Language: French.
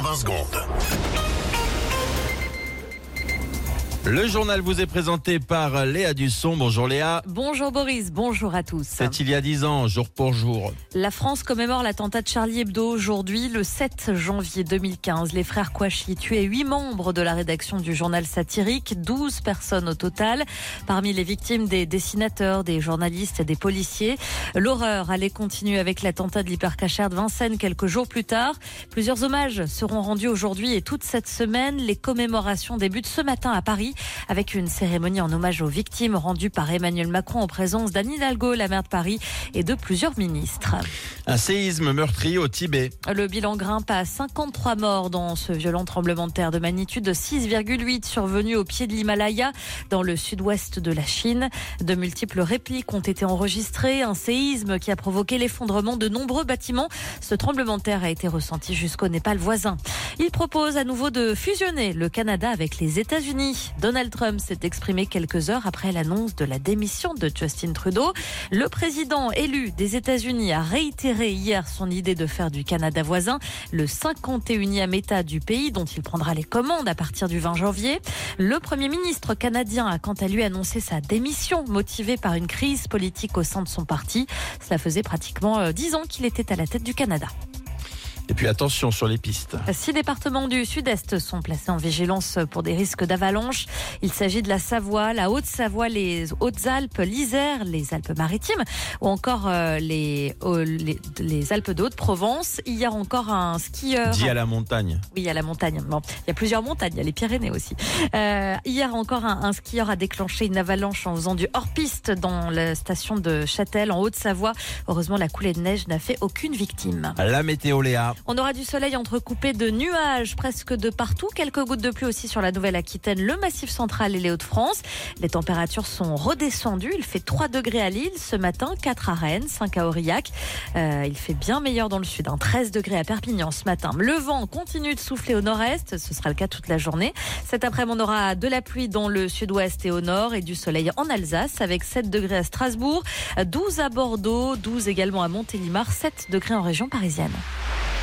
20 secondes. Le journal vous est présenté par Léa Dusson. Bonjour Léa. Bonjour Boris, bonjour à tous. C'est il y a 10 ans, jour pour jour. La France commémore l'attentat de Charlie Hebdo aujourd'hui, le 7 janvier 2015. Les frères Kouachi tuaient 8 membres de la rédaction du journal satirique, 12 personnes au total. Parmi les victimes, des dessinateurs, des journalistes et des policiers. L'horreur allait continuer avec l'attentat de l'hypercachère de Vincennes quelques jours plus tard. Plusieurs hommages seront rendus aujourd'hui et toute cette semaine. Les commémorations débutent ce matin à Paris, avec une cérémonie en hommage aux victimes rendue par Emmanuel Macron en présence d'Anne Hidalgo, la maire de Paris, et de plusieurs ministres. Un séisme meurtrier au Tibet. Le bilan grimpe à 53 morts dans ce violent tremblement de terre de magnitude de 6,8 survenu au pied de l'Himalaya, dans le sud-ouest de la Chine. De multiples répliques ont été enregistrées. Un séisme qui a provoqué l'effondrement de nombreux bâtiments. Ce tremblement de terre a été ressenti jusqu'au Népal voisin. Il propose à nouveau de fusionner le Canada avec les États-Unis. Donald Trump s'est exprimé quelques heures après l'annonce de la démission de Justin Trudeau. Le président élu des États-Unis a réitéré hier son idée de faire du Canada voisin le 51e État du pays dont il prendra les commandes à partir du 20 janvier. Le Premier ministre canadien a quant à lui annoncé sa démission motivée par une crise politique au sein de son parti. Cela faisait pratiquement 10 ans qu'il était à la tête du Canada. Et puis attention sur les pistes. 6 départements du sud-est sont placés en vigilance pour des risques d'avalanche. Il s'agit de la Savoie, la Haute-Savoie, les Hautes-Alpes, l'Isère, les Alpes-Maritimes ou encore les Alpes de Haute-Provence. Hier encore un skieur. Dit à la montagne. Oui, à la montagne. Bon, il y a plusieurs montagnes, il y a les Pyrénées aussi. Hier encore un skieur a déclenché une avalanche en faisant du hors-piste dans la station de Châtel en Haute-Savoie. Heureusement, la coulée de neige n'a fait aucune victime. La météo Léa. On aura du soleil entrecoupé de nuages presque de partout. Quelques gouttes de pluie aussi sur la Nouvelle-Aquitaine, le Massif central et les Hauts-de-France. Les températures sont redescendues. Il fait 3 degrés à Lille ce matin, 4 à Rennes, 5 à Aurillac. Il fait bien meilleur dans le sud, 13 degrés à Perpignan ce matin. Le vent continue de souffler au nord-est. Ce sera le cas toute la journée. Cet après-midi, on aura de la pluie dans le sud-ouest et au nord et du soleil en Alsace avec 7 degrés à Strasbourg, 12 à Bordeaux, 12 également à Montélimar, 7 degrés en région parisienne.